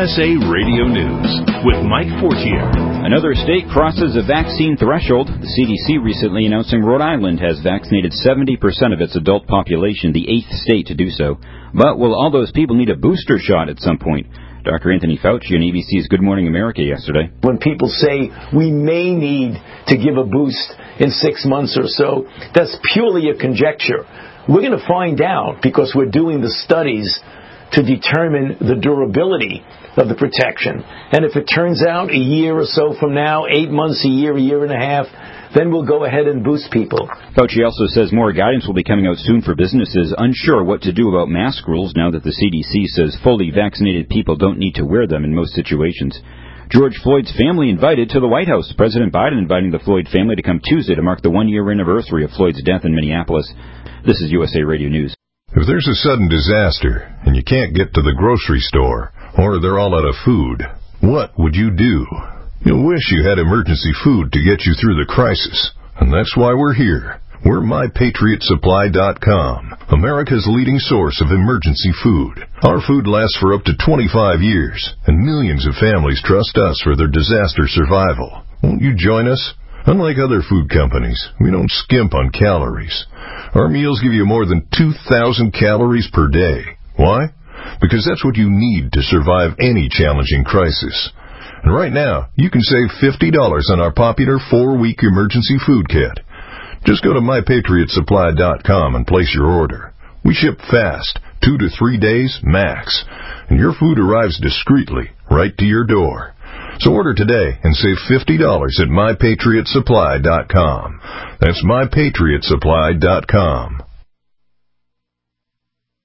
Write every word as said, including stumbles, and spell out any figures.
S A Radio News with Mike Fortier. Another state crosses a vaccine threshold. The C D C recently announcing Rhode Island has vaccinated seventy percent of its adult population, the eighth state to do so. But will all those people need a booster shot at some point? Doctor Anthony Fauci on A B C's Good Morning America yesterday. When people say we may need to give a boost in six months or so, that's purely a conjecture. We're going to find out because we're doing the studies to determine the durability of the protection. And if it turns out a year or so from now, eight months, a year, a year and a half, then we'll go ahead and boost people. Fauci also says more guidance will be coming out soon for businesses unsure what to do about mask rules now that the C D C says fully vaccinated people don't need to wear them in most situations. George Floyd's family invited to the White House. President Biden inviting the Floyd family to come Tuesday to mark the one-year anniversary of Floyd's death in Minneapolis. This is U S A Radio News. If there's a sudden disaster and you can't get to the grocery store or they're all out of food, what would you do? You'll wish you had emergency food to get you through the crisis. And that's why we're here. We're my patriot supply dot com, America's leading source of emergency food. Our food lasts for up to twenty-five years, and millions of families trust us for their disaster survival. Won't you join us? Unlike other food companies, we don't skimp on calories. Our meals give you more than two thousand calories per day. Why? Because that's what you need to survive any challenging crisis. And right now, you can save fifty dollars on our popular four-week emergency food kit. Just go to my patriot supply dot com and place your order. We ship fast, two to three days max, and your food arrives discreetly right to your door. So order today and save fifty dollars at my patriot supply dot com. That's my patriot supply dot com.